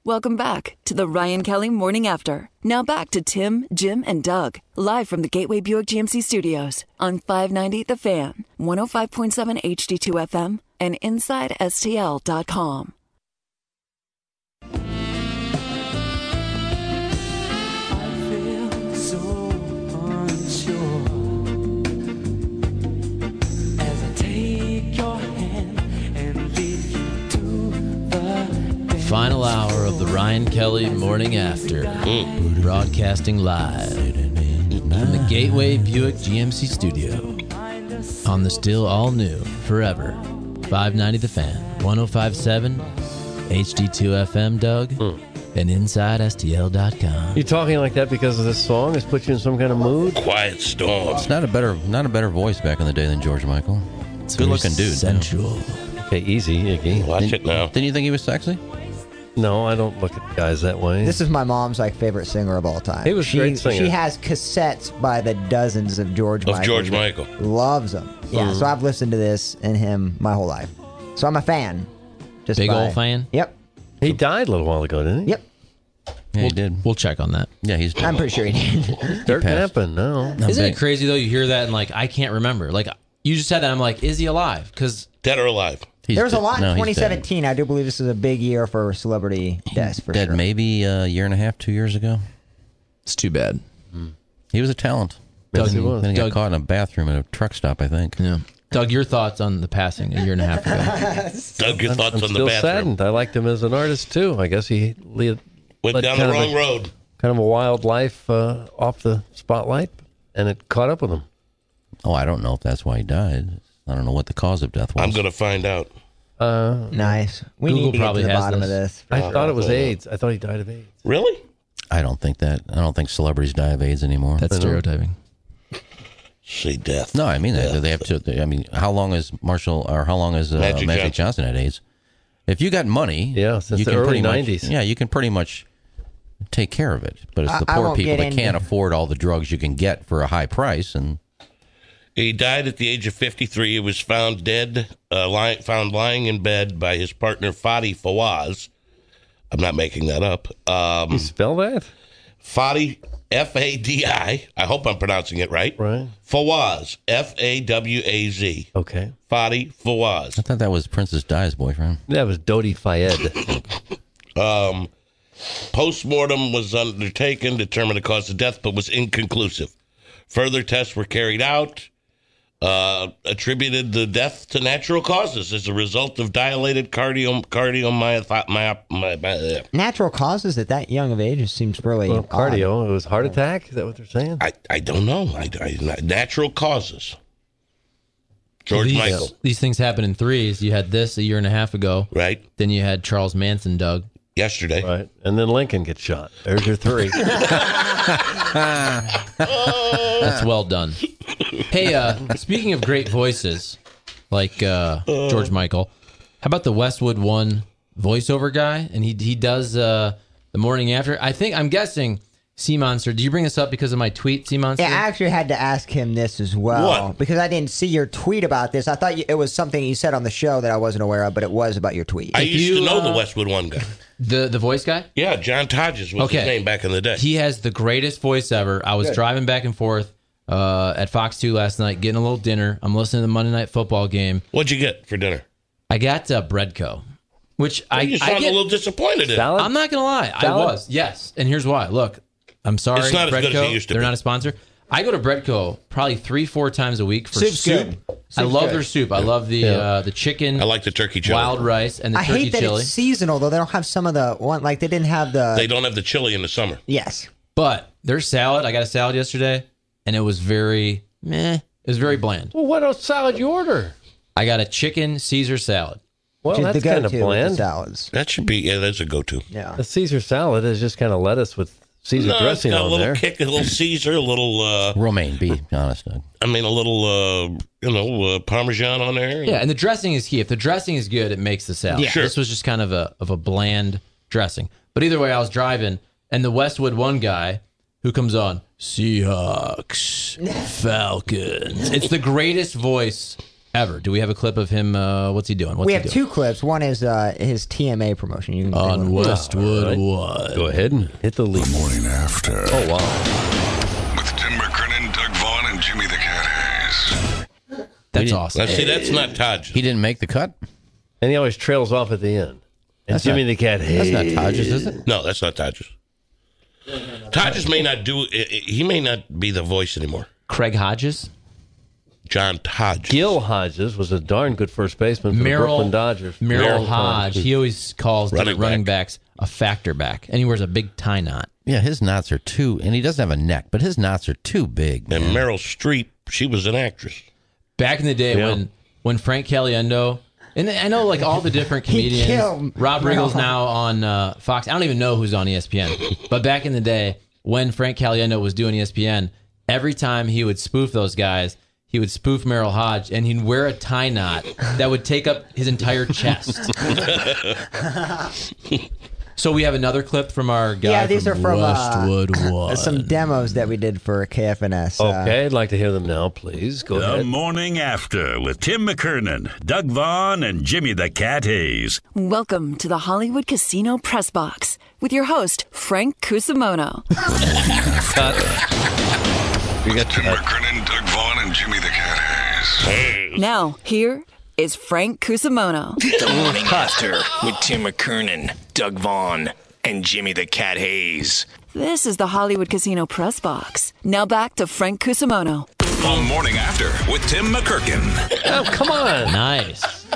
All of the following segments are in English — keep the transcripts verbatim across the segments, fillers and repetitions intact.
Welcome back to the Ryan Kelly Morning After. Now back to Tim, Jim, and Doug, live from the Gateway Buick G M C Studios on five ninety The Fan, one oh five point seven H D two F M, and inside S T L dot com. Final hour of the Ryan Kelly Morning After, mm. broadcasting live from the Gateway Buick G M C Studio on the still all new, forever, five ninety The Fan, one oh five point seven H D two F M, Doug, mm. and inside S T L dot com. You talking like that because of this song? Has put you in some kind of mood? Quiet storm. It's not a better, not a better voice back in the day than George Michael. It's good looking dude. Sensual. Okay, easy, Iggy. Watch didn't, it now. Didn't you think he was sexy? No, I don't look at guys that way. This is my mom's like favorite singer of all time. He was a she, great singer. She has cassettes by the dozens of George of Michael. George Michael. Loves them. Yeah, Mm. so I've listened to this and him my whole life. So I'm a fan. Just Big by, old fan? Yep. He died a little while ago, didn't he? Yep. Yeah, we'll, he did. We'll check on that. Yeah, he's. I'm pretty sure he did. Dirt passed. happened, no. Isn't big. it crazy, though? You hear that and, like, I can't remember. Like, you just said that. I'm like, is he alive? Because Dead or alive? He's there was a dead. lot No, in he's twenty seventeen. I do believe this is a big year for celebrity deaths. For dead sure. maybe a year and a half, two years ago. it's too bad. He was a talent. Yes, he then, was. Then he Doug- got caught in a bathroom at a truck stop, I think. Yeah. Doug, your thoughts on the passing a year and a half ago? Doug, your thoughts I'm on the still bathroom? saddened. I liked him as an artist, too. I guess he led, Went led down the kind of wrong a- road. kind of a wild life uh, off the spotlight, and it caught up with him. Oh, I don't know if that's why he died. I don't know what the cause of death was. I'm going to find out. Uh, Nice. We Google need to get probably to the has bottom this. of this. I Uh, thought it was hold on. AIDS. I thought he died of AIDS. Really? I don't think that. I don't think celebrities die of AIDS anymore. That's stereotyping. See death. no, I mean Death. they, they have to. They, I mean, how long is Marshall or how long is uh, Magic Magic, Johnson. Johnson had AIDS? If you got money, Yeah, since you the can early pretty much- nineties. Yeah, you can pretty much take care of it. But it's I- the I poor won't people get that into- can't afford all the drugs you can get for a high price. And He died at the age of fifty-three. He was found dead, uh, lying, found lying in bed by his partner, Fadi Fawaz. I'm not making that up. Um, You spell that? Fadi, F A D I. I hope I'm pronouncing it right. Right. Fawaz, F A W A Z. Okay. Fadi Fawaz. I thought that was Princess Di's boyfriend. That was Dodi Fayed. Um, Post-mortem was undertaken, determined the cause of death, but was inconclusive. Further tests were carried out, uh, attributed the death to natural causes as a result of dilated cardio cardiomyopathy. Natural causes at that young of age it seems really Well, odd. cardio. It was heart attack. Is that what they're saying? I, I don't know. I, I, natural causes. George these, Michael, These things happen in threes. You had this a year and a half ago. right? Then you had Charles Manson, Doug. Yesterday. Right. And then Lincoln gets shot. There's your three. That's well done. Hey, uh, speaking of great voices, like uh, George Michael, how about the Westwood One voiceover guy? And he he does uh, the morning after. I think I'm guessing Sea Monster. Did you bring this up because of my tweet, Sea Monster? Yeah, I actually had to ask him this as well What? because I didn't see your tweet about this. I thought you, it was something you said on the show that I wasn't aware of, but it was about your tweet. I used you, to know uh, the Westwood One guy. the the voice guy. Yeah, John Todges was Okay. his name back in the day. He has the greatest voice ever. I was Good. driving back and forth uh, at Fox two last night, getting a little dinner. I'm listening to the Monday Night Football game. What'd you get for dinner? I got uh, Breadco, which I, you I sound get, a little disappointed in. Salad? I'm not gonna lie, I Salad? was. Yes, and here's why. Look, I'm sorry, It's not as Breadco. good as it used to They're be. not a sponsor. I go to Breadco probably three, four times a week for Soup's soup. good. I Soup's love good. their soup. I love the Yeah. uh, the chicken. I like the turkey chili. wild rice and the I turkey hate that chili. it's seasonal though. They don't have some of the one like they didn't have the They don't have the chili in the summer. yes. But their salad, I got a salad yesterday, and it was very meh. It was very bland. Well, what else salad you order? I got a chicken Caesar salad. Well, Which is that's the kind of go-to with the bland. salads. That should be, yeah, that's a go-to. Yeah. The Caesar salad is just kind of lettuce with Caesar No, it's dressing got a on little there. kick, a little Caesar, a little, uh, Romaine, be honest, Doug. I mean, a little, uh, you know, uh, Parmesan on there. Yeah, and the dressing is key. If the dressing is good, it makes the salad. Yeah. Sure. This was just kind of a of a bland dressing. But either way, I was driving, and the Westwood One guy who comes on, Seahawks, Falcons. It's the greatest voice ever. Do we have a clip of him? Uh, what's he doing? What's we he have doing? two clips. One is uh, his T M A promotion. You can take On one. Westwood All right. One. Go ahead and hit the lead. Morning After. Oh, wow. With Tim McKernan, Doug Vaughn, and Jimmy the Cat Hayes. That's didn't- awesome. Now, see, that's not Taj. He didn't make the cut? And he always trails off at the end. And That's Jimmy not- the Cat Hayes. That's not Taj's, is it? No, that's not Taj's. Taj's may not do. He may not be the voice anymore. Craig Hodges. John Hodge. Gil Hodges was a darn good first baseman for the Merrill, Brooklyn Dodgers. Merrill Long Hodge. time. He always calls Running different running back. backs a factor back, and he wears a big tie knot. Yeah, his knots are too, and he doesn't have a neck, but his knots are too big. And man. Meryl Streep, she was an actress. Back in the day Yeah. when when Frank Caliendo, and I know like all the different He comedians. killed Rob Merrill. Riggle's now on uh, Fox. I don't even know who's on E S P N. But back in the day when Frank Caliendo was doing E S P N, every time he would spoof those guys, he would spoof Merrill Hodge, and he'd wear a tie knot that would take up his entire chest. So we have another clip from our guy Yeah, these from are from uh, Westwood One. some demos that we did for K F N S. Uh, Okay, I'd like to hear them now, please. Go The ahead. Morning After with Tim McKernan, Doug Vaughn, and Jimmy the Cat Hayes. Welcome to the Hollywood Casino Press Box with your host, Frank Cusimano. We got Tim uh, McKernan, Doug Vaughn, and Jimmy the Cat Hayes. Now, here is Frank Cusimano. The Morning After with Tim McKernan, Doug Vaughn, and Jimmy the Cat Hayes. This is the Hollywood Casino Press Box. Now back to Frank Cusimano. The Morning After with Tim McKernan. Oh, come on. Nice.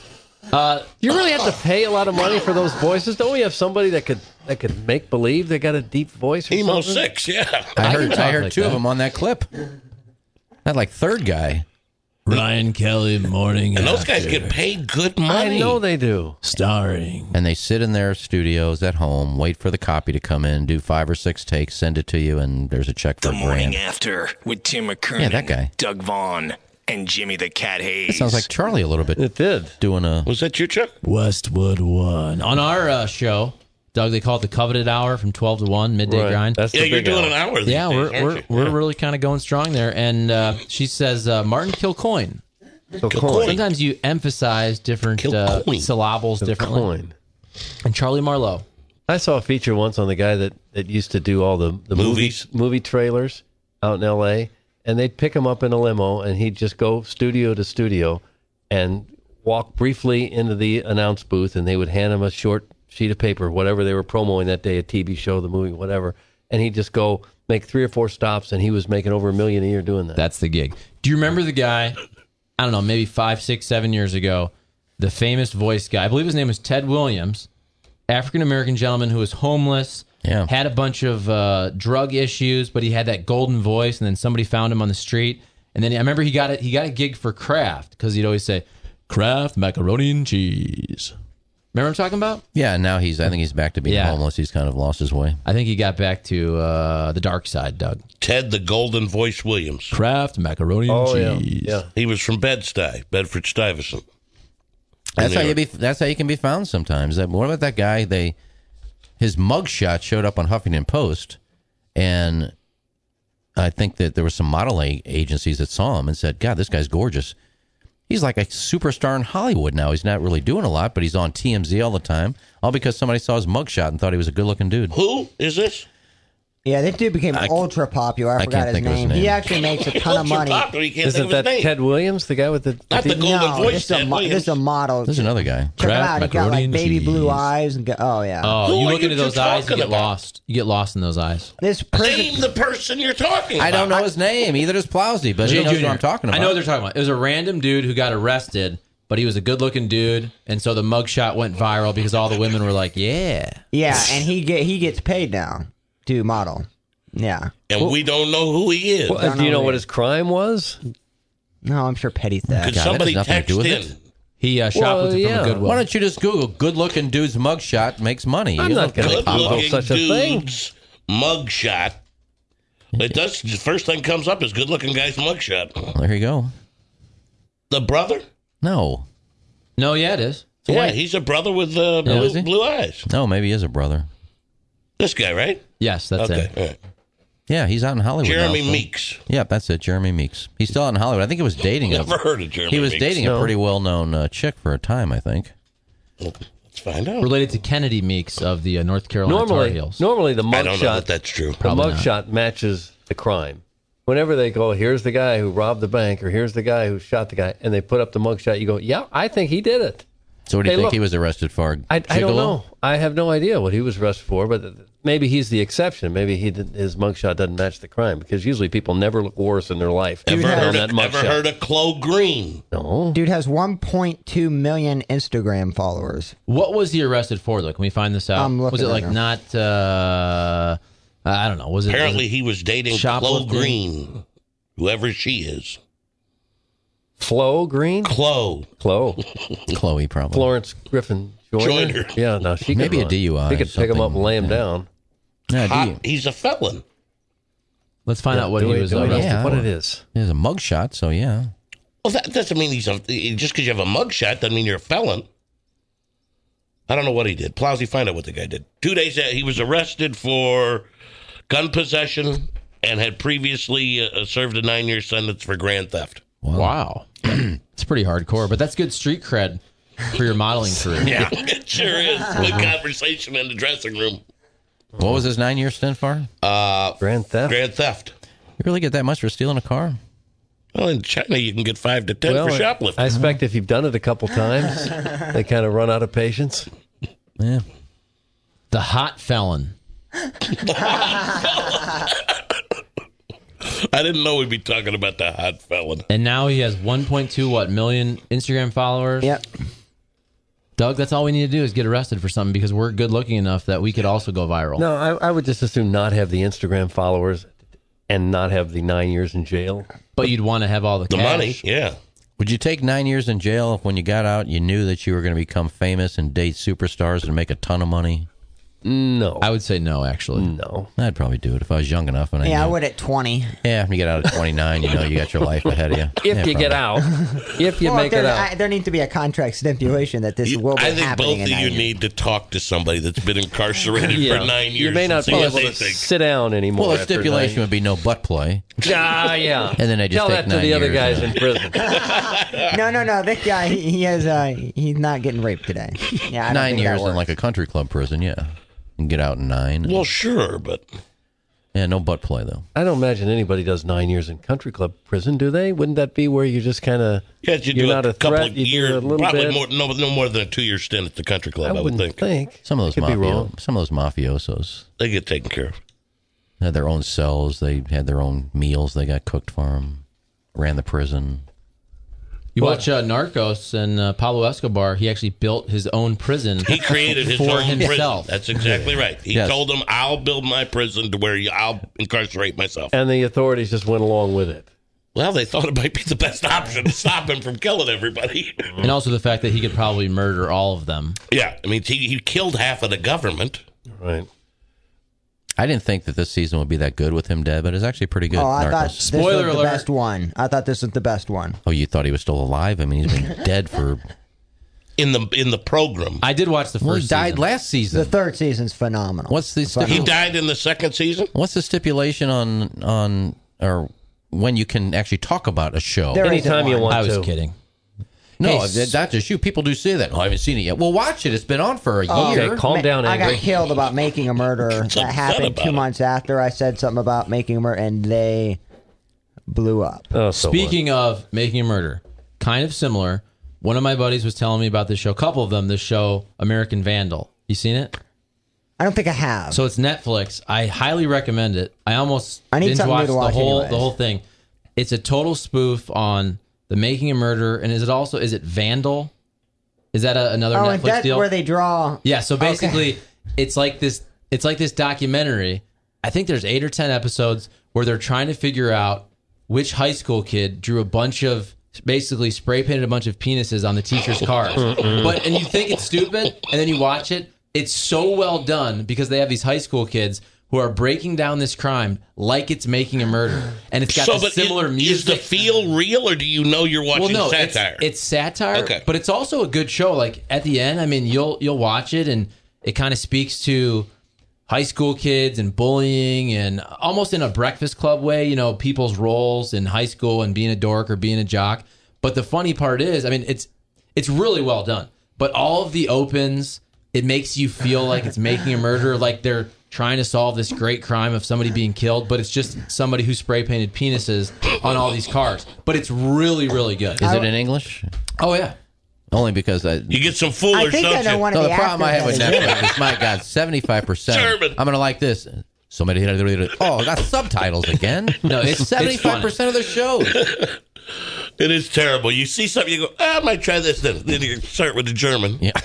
You really have to pay a lot of money for those voices? Don't we have somebody that could that could make believe they got a deep voice or Emo something? six, yeah. I I heard, can talk I heard like two that. of them on that clip. That like third guy. Ryan Kelly, Morning And those After. guys get paid good I money. know they do. Starring. And they sit in their studios at home, wait for the copy to come in, do five or six takes, send it to you, and there's a check for The a Morning grand. After with Tim McKernan, Yeah, that guy. Doug Vaughn, and Jimmy the Cat Hayes. It sounds like Charlie a little bit It did. doing a. Was that you, Chuck? Westwood One. On our uh, show, Doug, they call it the Coveted Hour from twelve to one, midday Right. grind. That's Yeah, the you're big doing hour. an hour these yeah, days, we're aren't we're, you? we're Yeah. really kind of going strong there. And uh, she says uh, Martin Kilcoyne. So coin. Sometimes you emphasize different uh, Kilcoyne. syllables differently. Coin. And Charlie Marlowe. I saw a feature once on the guy that, that used to do all the, the Movies. movies, movie trailers out in L A, and they'd pick him up in a limo, and he'd just go studio to studio and walk briefly into the announce booth, and they would hand him a short sheet of paper, whatever they were promoting that day, a T V show, the movie, whatever, and he'd just go make three or four stops, and he was making over a million a year doing that. That's the gig. Do you remember the guy, I don't know, maybe five, six, seven years ago, the famous voice guy, I believe his name was Ted Williams, African-American gentleman who was homeless, Yeah. had a bunch of uh, drug issues, but he had that golden voice, and then somebody found him on the street. And then I remember he got it. He got a gig for Kraft because he'd always say, Kraft macaroni and cheese. Remember what I'm talking about? Yeah, now he's. I think he's back to being Yeah. homeless. He's kind of lost his way. I think he got back to uh, the dark side, Doug. Ted the Golden Voice Williams. Kraft macaroni and oh, yeah. cheese. Yeah. He was from Bed-Stuy, Bedford Stuyvesant. That's they how you were- be. That's how you can be found sometimes. That- What about that guy? They his mugshot showed up on Huffington Post, and I think that there were some modeling agencies that saw him and said, "God, this guy's gorgeous." He's like a superstar in Hollywood now. He's not really doing a lot, but he's on T M Z all the time, all because somebody saw his mugshot and thought he was a good-looking dude. Who is this? Yeah, that dude became I- ultra popular. I, I forgot can't his think of his name. He name. actually makes a ton of Ultra money. popular, you can't Isn't think of that his name. Ted Williams, the guy with the... Not the the- Golden No, Voice, this is, a, Ted mo- Williams. this is a model. There's another guy. Check him Kraft out. He got macaroni like and baby blue cheese. eyes. And go, oh yeah. Oh, Who you are look you into those two eyes, you talking get about? lost. You get lost in those eyes. This person. Name the person you're talking about. I don't know his name. Either does Plowsy, but he Jay knows Junior what I'm talking about. I know what they're talking about. It was a random dude who got arrested, but he was a good-looking dude, and so the mugshot went viral because all the women were like, "Yeah." Yeah, and he get he gets paid now to model. Yeah. And we don't know who he is. Well, Don't do you know know who what he his crime was? No, I'm sure petty theft. Could God, that somebody has nothing to text do with in? it. He uh, Well, shoplifted yeah. from a Goodwill. Why don't you just Google "good-looking dude's mugshot makes money"? I'm You not don't gonna get a Google pop-up. Good-looking such a thing. dude's mugshot. It does. The first thing comes up is good-looking guy's mugshot. There you go. The brother? No, No, yeah, it is. Yeah, he's a brother with uh, Yeah, is blue, he? blue eyes. no, maybe he is a brother. This guy, right? Yes, that's Okay. it. all right. Yeah, he's out in Hollywood. Jeremy now, so. Meeks. Yeah, that's it. Jeremy Meeks. He's still out in Hollywood. I think he was dating. Never a, heard of Jeremy He was Meeks. dating No. a pretty well-known uh, chick for a time, I think. Let's find out. Related to Kennedy Meeks of the uh, North Carolina Tar Normally, Heels. normally the I don't know mugshot that that's true. the Probably not. mugshot matches the crime. Whenever they go, here's the guy who robbed the bank, or here's the guy who shot the guy, and they put up the mugshot, you go, yeah, I think he did it. So what do you Hey, think look. he was arrested for? I, I don't Gigolo? know. I have no idea what he was arrested for, but maybe he's the exception. Maybe he did, his mugshot doesn't match the crime, because usually people never look worse in their life. Ever than heard, on of, that ever mugshot. heard of Chloe Green? No. Dude has one point two million Instagram followers. What was he arrested for, though? Can we find this out? I'm looking was it right like now. not, uh, I don't know. Was it Apparently, was he was dating Chloe shoplifting? Green, whoever she is. Flo Green? Chloe. Chloe. Chloe, probably. Florence Griffin Joyner? Joyner. Yeah, no, she could Maybe a run. D U I He could pick him up something, and lay him yeah. down. Yeah, do Hot, you- he's a felon. Let's find out what Do he we- was do we know arrested yeah. what for. it is. There's a mugshot, so yeah. Well, that doesn't mean he's a. Just because you have a mugshot doesn't mean you're a felon. I don't know what he did. Plowsy, find out what the guy did. Two days out, he was arrested for gun possession and had previously uh, served a nine-year sentence for grand theft. Wow. It's pretty hardcore, but that's good street cred for your modeling career. Yeah, it sure is. Good conversation in the dressing room. What was his nine-year stint for? Uh, Grand theft? grand theft. You really get that much for stealing a car? Well, in China, you can get five to ten Well, for shoplifting. I expect if you've done it a couple times, they kind of run out of patience. Yeah. The hot felon. I didn't know we'd be talking about the hot felon. And now he has one point two what million Instagram followers. Yep. Doug, that's all we need to do is get arrested for something because we're good looking enough that we could also go viral. No, I, I would just assume not have the Instagram followers and not have the nine years in jail. But you'd want to have all the, The cash. money, yeah. Would you take nine years in jail if when you got out you knew that you were going to become famous and date superstars and make a ton of money? No. I would say no, actually. No. I'd probably do it if I was young enough. And I Yeah, I knew- would at twenty. Yeah, when you get out at twenty-nine, you know you got your life ahead of you. If Yeah, you get probably. out. If you Well, make it there, out. I, there needs to be a contract stipulation that this You- will be I think happening both of in nine you years. need to talk to somebody that's been incarcerated Yeah. for nine years. You may not and see be what able they to think. sit down anymore. Well, the after stipulation nine- would be no butt play. Ah, yeah. And then they just Tell take that to nine the other years, guys yeah. in prison. No, no, no. This guy, he, he has. Uh, he's not getting raped today. Yeah, I don't Nine think that years in works. like a country club prison, yeah. And get out in nine. Well, sure, but Yeah, no butt play, though. I don't imagine anybody does nine years in country club prison, do they? Wouldn't that be where you just kind of yeah, you you're do not a, a couple threat, of you do years, a little probably bit? more, no, no more than a two-year stint at the country club. I I, would wouldn't think. think. Some of those Could be mafia, wrong. some of those mafiosos They get taken care of. had their own cells. They had their own meals. They got cooked for them. Ran the prison. You watch uh, Narcos and uh, Pablo Escobar, he actually built his own prison He created his for own himself. prison. That's exactly right. He Yes. told them, "I'll build my prison to where you, I'll incarcerate myself." And the authorities just went along with it. Well, they thought it might be the best option to stop him from killing everybody. And also the fact that he could probably murder all of them. Yeah, I mean, he, he killed half of the government. Right. I didn't think that this season would be that good with him dead, but it's actually pretty good. Oh, I Narcos. thought this Spoiler was the alert. best one. I thought this was the best one. Oh, you thought he was still alive? I mean, he's been dead for. In the in the program, I did watch the first Well, he died season. last season. The third season's phenomenal. What's the he stipulation? died in the second season. What's the stipulation on on or when you can actually talk about a show? There Anytime isn't you one. want I was to. kidding. no, Hey, that's not just you. People do say that. Oh, I haven't seen it yet. Well, watch it. It's been on for a Oh, year. Okay, calm Ma- down, I got Angry. killed about making a murder. upset That happened about two it. months after I said something about making a murder, and they blew up. Oh, so Speaking of making a murder, kind of similar. One of my buddies was telling me about this show. A couple of them. This show, American Vandal. You seen it? I don't think I have. So it's Netflix. I highly recommend it. I almost I need binge something new watched to the watch whole anyways. the whole thing. It's a total spoof on the making a murder. And is it also is it Vandal? Is that a, another oh, Netflix and that's deal? where they draw. Yeah, so Okay. basically it's like this it's like this documentary. I think there's eight or ten episodes where they're trying to figure out which high school kid drew a bunch of basically spray painted a bunch of penises on the teacher's cars. But and you think it's stupid and then you watch it, it's so well done because they have these high school kids who are breaking down this crime like it's making a murder. And it's got So, the but similar is, music. is the feel real, or do you know you're watching Well, no, satire? It's, it's satire, Okay. but it's also a good show. Like at the end, I mean, you'll you'll watch it, and it kind of speaks to high school kids and bullying and almost in a Breakfast Club way, you know, people's roles in high school and being a dork or being a jock. But the funny part is, I mean, it's it's really well done. But all of the opens, it makes you feel like it's Making a Murderer, like they're trying to solve this great crime of somebody being killed, but it's just somebody who spray painted penises on all these cars. But it's really, really good. Is it in English? Oh, yeah. Only because I... You get some foolers, I think don't I know you? one No, of the the problem I have with actors Netflix is, my God, seventy-five percent. German. I'm going to like this. Somebody... Oh, I got subtitles again. No, it's- it's seventy-five percent of the shows. It is terrible. You see something, you go, ah, I might try this then. Then you start with the German. Yeah.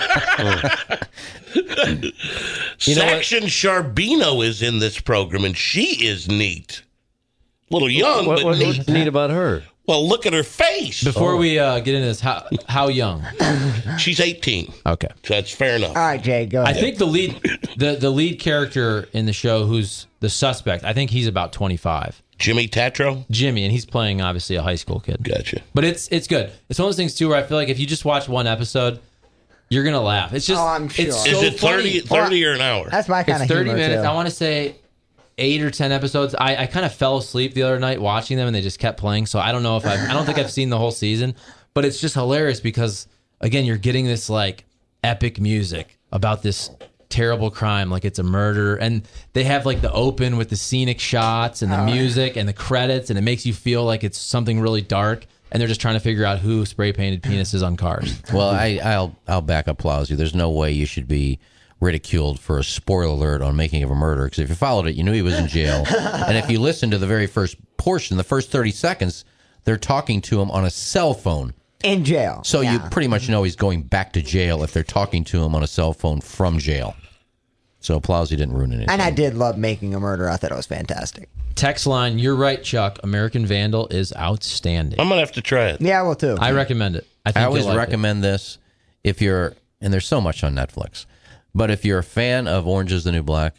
You know what? Saxon Charbino is in this program, and she is neat. A little young, What, but what, neat. what's neat about her? Well, look at her face. Before we uh, get into this, how, how young? She's eighteen. Okay. So that's fair enough. All right, Jay, go I ahead. think the lead the, the lead character in the show, who's the suspect, I think he's about twenty-five. Jimmy Tatro? Jimmy, and he's playing, obviously, a high school kid. Gotcha. But it's it's good. It's one of those things, too, where I feel like if you just watch one episode, you're going to laugh. It's just, Oh, I'm sure. it's Is so Is it thirty, funny. thirty or an hour? That's my kind It's of thirty humor, minutes. too. I want to say eight or ten episodes. I, I kind of fell asleep the other night watching them, and they just kept playing. So I don't know if I've, I don't think I've seen the whole season, but it's just hilarious because, again, you're getting this like epic music about this terrible crime, like it's a murder, and they have like the open with the scenic shots and the music and the credits, and it makes you feel like it's something really dark. And they're just trying to figure out who spray painted penises on cars. Well, I, I'll I'll back up Plowsy. There's no way you should be ridiculed for a spoiler alert on Making of a Murder, because if you followed it, you knew he was in jail. And if you listen to the very first portion, the first thirty seconds, they're talking to him on a cell phone. In jail. So yeah. you pretty much know he's going back to jail if they're talking to him on a cell phone from jail. So Plowsy didn't ruin anything. And I did love Making a Murder. I thought it was fantastic. Text line, you're right, Chuck. American Vandal is outstanding. I'm going to have to try it. Yeah, I will too. I recommend it. I, think I always you'll like recommend this if you're, and there's so much on Netflix, but if you're a fan of Orange is the New Black,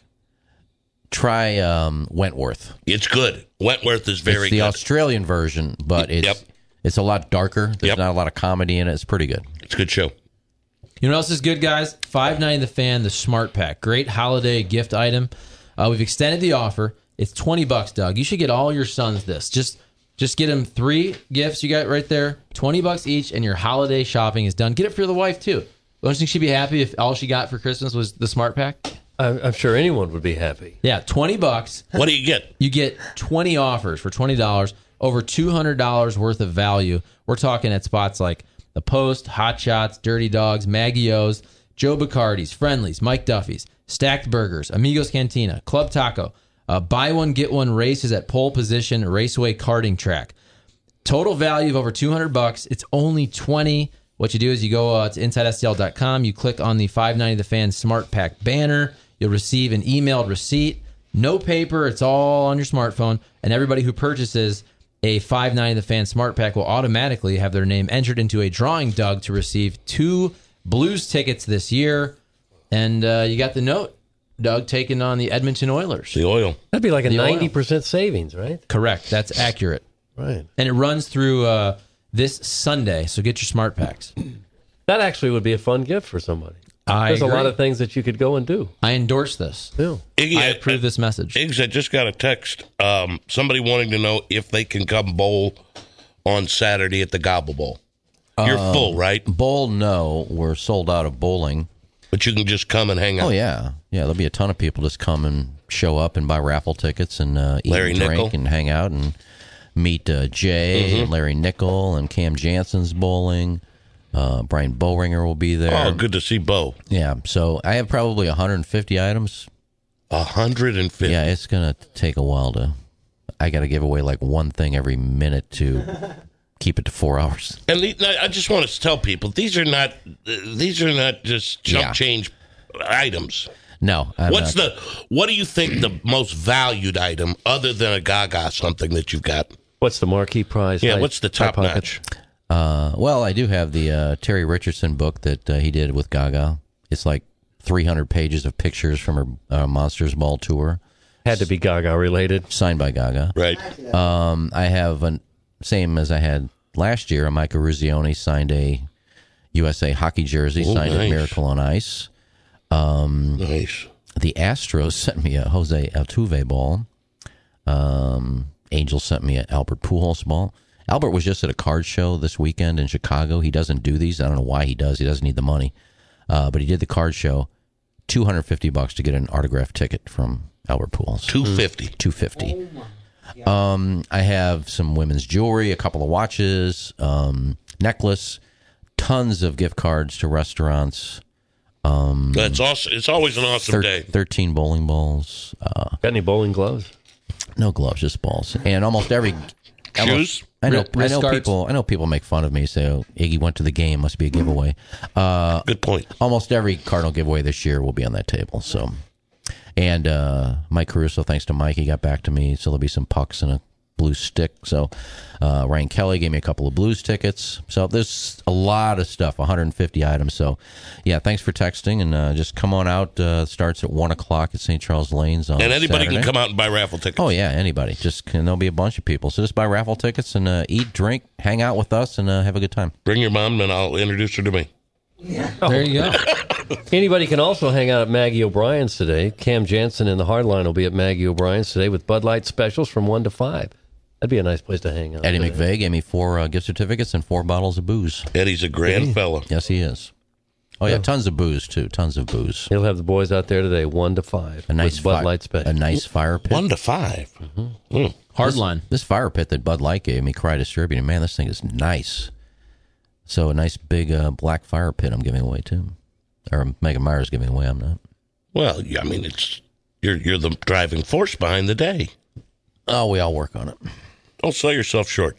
try um, Wentworth. It's good. Wentworth is very It's the good. Australian version, but it's Yep. it's a lot darker. There's Yep. not a lot of comedy in it. It's pretty good. It's a good show. You know what else is good, guys? five ninety the Fan, the Smart Pack. Great holiday gift item. Uh, we've extended the offer. It's twenty bucks, Doug. You should get all your sons this. Just just get them three gifts you got right there, twenty bucks each, and your holiday shopping is done. Get it for the wife, too. Don't you think she'd be happy if all she got for Christmas was the Smart Pack? I'm, I'm sure anyone would be happy. Yeah, twenty bucks. What do you get? You get twenty offers for twenty dollars, over two hundred dollars worth of value. We're talking at spots like The Post, Hot Shots, Dirty Dogs, Maggie O's, Joe Bacardi's, Friendly's, Mike Duffy's, Stacked Burgers, Amigos Cantina, Club Taco, uh, buy one, get one races at Pole Position Raceway Karting Track. Total value of over two hundred bucks. It's only twenty. What you do is you go uh, to inside S T L dot com, you click on the five ninety the Fan Smart Pack banner, you'll receive an emailed receipt, no paper, it's all on your smartphone, and everybody who purchases a five ninety the Fan Smart Pack will automatically have their name entered into a drawing, Doug, to receive two Blues tickets this year. And uh, you got the note, Doug, taking on the Edmonton Oilers. The oil. That'd be like a The oil. ninety percent savings, right? Correct. That's accurate. Right. And it runs through uh, this Sunday, so get your Smart Packs. That actually would be a fun gift for somebody. I There's agree. a lot of things that you could go and do. I endorse this. Yeah. Iggy, I approve this message. Iggs, I just got a text. Um, somebody wanting to know if they can come bowl on Saturday at the Gobble Bowl. You're Um, full, right? Bowl, no. We're sold out of bowling. But you can just come and hang out. Oh, yeah. Yeah, there'll be a ton of people just come and show up and buy raffle tickets and uh, eat Larry and drink Nickel. and hang out and meet uh, Jay Mhm. and Larry Nickel and Cam Jansen's bowling. Uh, Brian Bowringer will be there. Oh, good to see Bo. Yeah, so I have probably one hundred fifty items. one hundred fifty? Yeah, it's going to take a while to... I got to give away like one thing every minute to keep it to four hours. And the, I just want to tell people these are not these are not just chump Yeah. change items. No. I'm What's not. the what do you think the most valued item other than a Gaga something that you've got? What's the marquee prize? Yeah, High- what's the high top pocket? notch? Uh, well, I do have the uh, Terry Richardson book that uh, he did with Gaga. It's like three hundred pages of pictures from her uh, Monsters Ball tour. Had to be Gaga related. Signed by Gaga. Right. Um, I have a same as I had last year. Mike Eruzione signed a U S A hockey jersey, Oh, signed nice. at Miracle on Ice. Um, Nice. the Astros sent me a Jose Altuve ball. Um, Angels sent me an Albert Pujols ball. Albert was just at a card show this weekend in Chicago. He doesn't do these. I don't know why he does. He doesn't need the money. Uh, but he did the card show. two hundred fifty bucks to get an autographed ticket from Albert Pujols. two fifty. two fifty. Um, I have some women's jewelry, a couple of watches, um, necklace, tons of gift cards to restaurants. Um, That's awesome. It's always an awesome thir- day. thirteen bowling balls. Uh, Got any bowling gloves? no gloves, just balls. And almost every Shoes? almost- I know. I Wrist know guards? people. I know people make fun of me. Say, oh, Iggy went to the game. Must be a giveaway. Uh, Good point. almost every Cardinal giveaway this year will be on that table. So, and uh, Mike Caruso, thanks to Mike, he got back to me. So there'll be some pucks and a blue stick. So uh, Ryan Kelly gave me a couple of Blues tickets. So there's a lot of stuff, one hundred fifty items. So yeah, thanks for texting, and uh, just come on out. Uh, starts at one o'clock at Saint Charles Lanes on And anybody Saturday. can come out and buy raffle tickets. Oh yeah, anybody. Just and there'll be a bunch of people. So just buy raffle tickets and uh, eat, drink, hang out with us, and uh, have a good time. Bring your mom, and I'll introduce her to me. There you go. Anybody can also hang out at Maggie O'Brien's today. Cam Jansen and the Hardline will be at Maggie O'Brien's today with Bud Light specials from one to five. That'd be a nice place to hang out. Eddie today. McVeigh gave me four uh, gift certificates and four bottles of booze. Eddie's a grand fella. Yes, he is. Oh yeah, tons of booze too. Tons of booze. He'll have the boys out there today, one to five. A nice with Bud fi- Light special. A nice fire pit. One to five. Mm. Hardline. This fire pit that Bud Light gave me, Cry Distributing, man, this thing is nice. So a nice big uh, black fire pit I'm giving away too. Or Megan Myers giving away, I'm not. Well, yeah, I mean, it's you're you're the driving force behind the day. Oh, we all work on it. Don't sell yourself short.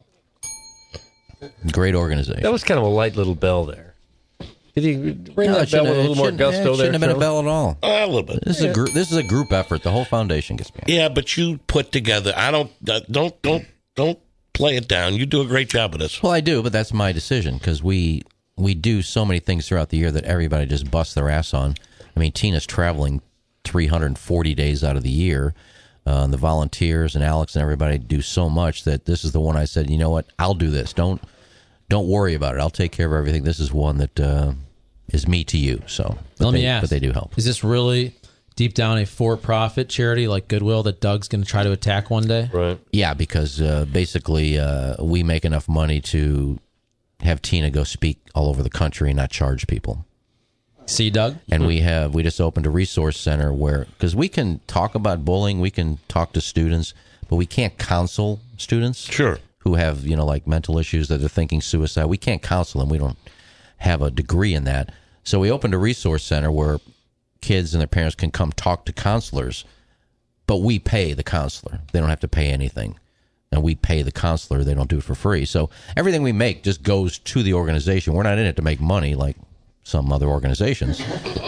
Great organization. That was kind of a light little bell there. Did he ring No, that it bell shouldn't- with a it little more shouldn't- gusto it there? Shouldn't have been a Charlie? bell at all. Uh, a little bit. This is a group. This is a group effort. The whole foundation gets behind. Yeah, but you put together. I don't. Uh, don't don't don't play it down. You do a great job of this. Well, I do, but that's my decision because we we do so many things throughout the year that everybody just busts their ass on. I mean, Tina's traveling three hundred forty days out of the year. Uh, and the volunteers and Alex and everybody do so much that this is the one I said, you know what, I'll do this. Don't don't worry about it. I'll take care of everything. This is one that uh, is me to you. So, but Let they, me ask. but they do help. Is this really deep down a for-profit charity like Goodwill that Doug's going to try to attack one day? Right. Yeah, because uh, basically uh, we make enough money to have Tina go speak all over the country and not charge people. See, Doug? And we have we just opened a resource center where because we can talk about bullying, we can talk to students, but we can't counsel students Sure. who have you know like mental issues that are thinking suicide. We can't counsel them. We don't have a degree in that. So we opened a resource center where kids and their parents can come talk to counselors, but we pay the counselor. They don't have to pay anything. And we pay the counselor. They don't do it for free. So everything we make just goes to the organization. We're not in it to make money like some other organizations.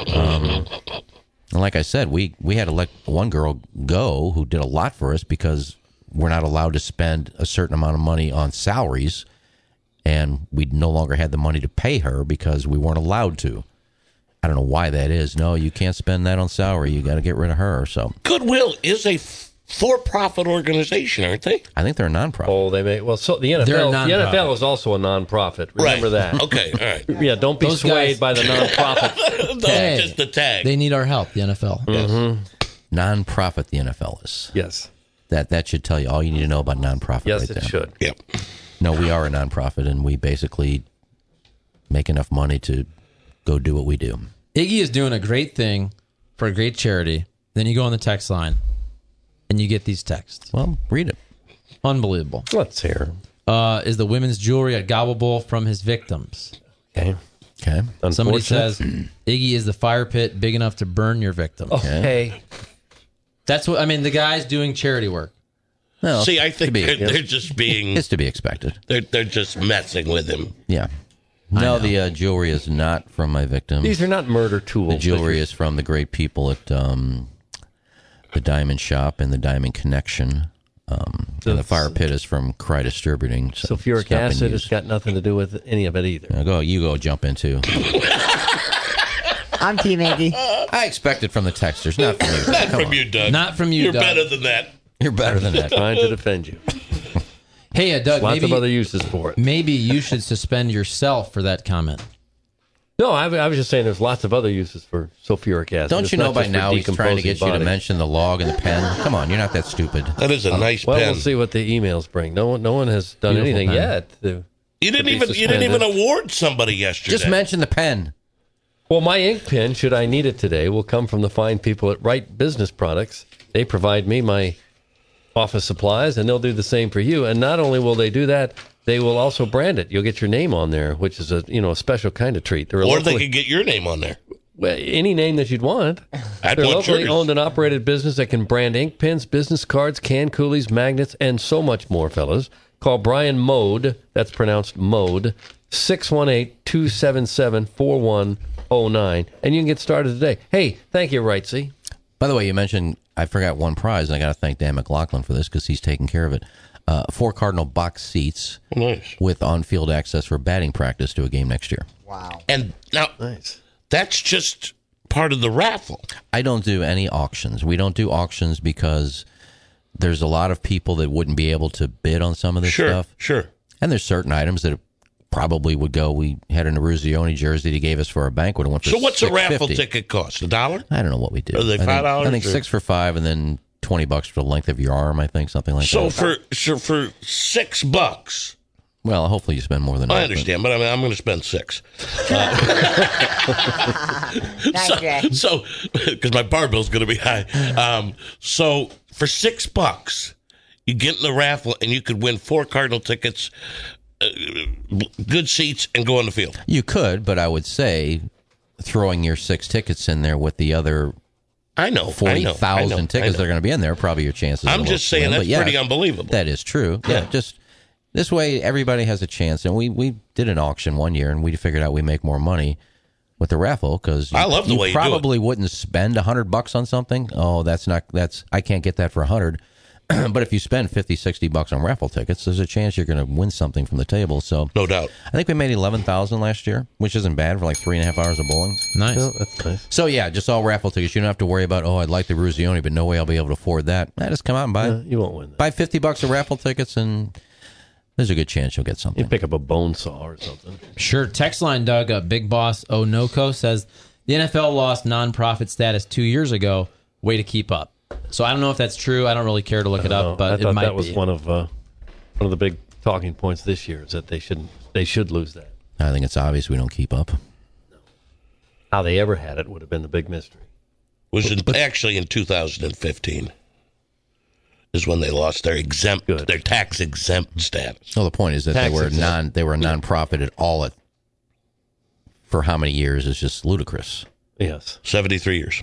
Um, and like I said, we, we had to let one girl go who did a lot for us because we're not allowed to spend a certain amount of money on salaries, and we no longer had the money to pay her because we weren't allowed to. I don't know why that is. No, you can't spend that on salary. You got to get rid of her. So Goodwill is a f- for-profit organization, aren't they? I think they're a nonprofit. Oh, they may. Well, so the N F They're a L. The N F L nonprofit. is also a nonprofit. Remember Right. that. Okay. All right. Yeah. Don't be Those swayed guys- by the nonprofit. No, Hey. just the tag. They need our help, the N F L. Nonprofit, the N F L is. Yes. That that should tell you all you need to know about nonprofit. Yes, right it there. should. Yep. No, we are a nonprofit, and we basically make enough money to go do what we do. Iggy is doing a great thing for a great charity. Then you go on the text line and you get these texts. Well, read it. Unbelievable. Let's hear. Uh, is the women's jewelry at Gobble Bowl from his victims? Okay. Okay. Somebody Unfortunate. says, Iggy, is the fire pit big enough to burn your victim? Okay. That's what, I mean, the guy's doing charity work. Well, See, I to think be- they're, they're just being it's to be expected. they're they're just messing with him. Yeah. No, the uh, jewelry is not from my victim. These are not murder tools. The jewelry is from the great people at um, the Diamond Shop and the Diamond Connection. Um, and the fire pit is from Cry Distributing. So Sulfuric it's not been acid has used. got nothing to do with any of it either. Now go, you go jump into. I'm Team Iggy. I expect it from the texters, not from you. Not Come from on. you, Doug. Not from you, You're Doug. better than that. You're better than that. Trying to defend you. Hey, uh, Doug, Lots maybe, of other uses for it. maybe you should suspend yourself for that comment. No, I, I was just saying there's lots of other uses for sulfuric acid. Don't It's you know not by just for now he's trying to get you to decomposing mention the log and the pen? Come on, you're not that stupid. That is a bodies. nice Well, pen. we'll see what the emails bring. No one, no one has done Beautiful anything pen. yet. to- You didn't to be even you didn't even suspended. award somebody yesterday. Just mention the pen. Well, my ink pen, should I need it today, will come from the fine people at Wright Business Products. They provide me my office supplies, and they'll do the same for you. And not only will they do that, they will also brand it. You'll get your name on there, which is a you know a special kind of treat. They're a Or locally- they could get your name on there. well, any name that you'd want. I'd They're want locally yours. owned and operated business that can brand ink pens, business cards, can coolies, magnets, and so much more, fellas. Call Brian Mode, that's pronounced Mode, six one eight, two seven seven, four one zero nine, and you can get started today. Hey, thank you, Rightsy. By the way, you mentioned, I forgot one prize, and I got to thank Dan McLaughlin for this because he's taking care of it. Uh, four Cardinal box seats Nice. with on-field access for batting practice to a game next year. Wow. And now Nice. that's just part of the raffle. I don't do any auctions. We don't do auctions because there's a lot of people that wouldn't be able to bid on some of this Sure, stuff. sure. And there's certain items that probably would go. We had an Eruzione jersey that he gave us for our banquet. It went for So what's a six raffle fifty. ticket cost? A dollar? I don't know what we do. Are they I think- five dollars I think or- six for five, and then twenty bucks for the length of your arm. I think something like So that. for so for six bucks, Well, hopefully you spend more than I that, understand, but I mean I'm going to spend six. Nice, Jay. So because my bar bill's going to be high. Um, so for six bucks, you get in the raffle and you could win four Cardinal tickets, uh, good seats, and go on the field. but you could. But I would say throwing your six tickets in there with the other I know, I forty know, I know, thousand tickets I that are know. going to be in there, probably your chances. are I'm a just little saying slim, that's but yeah, pretty unbelievable. That is true. Yeah. Yeah. Just this way, everybody has a chance. And we, we did an auction one year, and we figured out we make more money with the raffle because I love the way you do it. probably wouldn't spend a hundred bucks on something. Oh, that's not that's I can't get that for a hundred. But if you spend fifty, sixty bucks on raffle tickets, there's a chance you're going to win something from the table. So No doubt. I think we made eleven thousand last year, which isn't bad for like three and a half hours of bowling. Nice. Oh, that's nice. So yeah, just all raffle tickets. You don't have to worry about, oh, I'd like the Ruzioni, but no way I'll be able to afford that. Nah, just come out and buy Uh, you won't win that. buy fifty bucks of raffle tickets, and there's a good chance you'll get You something. pick up a bone saw or something. Sure. Text line, Doug, uh, Big Boss Onoko says the N F L lost nonprofit status two years ago. Way to keep up. So I don't know if that's true. I don't really care to look it No, up, but I it thought might that was be. one of uh, one of the big talking points this year is that they shouldn't they should lose that. I think it's obvious we don't keep up. How they ever had it would have been the big mystery. Was in, actually in two thousand fifteen is when they lost their exempt, Good. their tax exempt status. So the point is that Tax they were exempt. non they were a nonprofit at all at for how many years is just ludicrous. Yes, seventy-three years.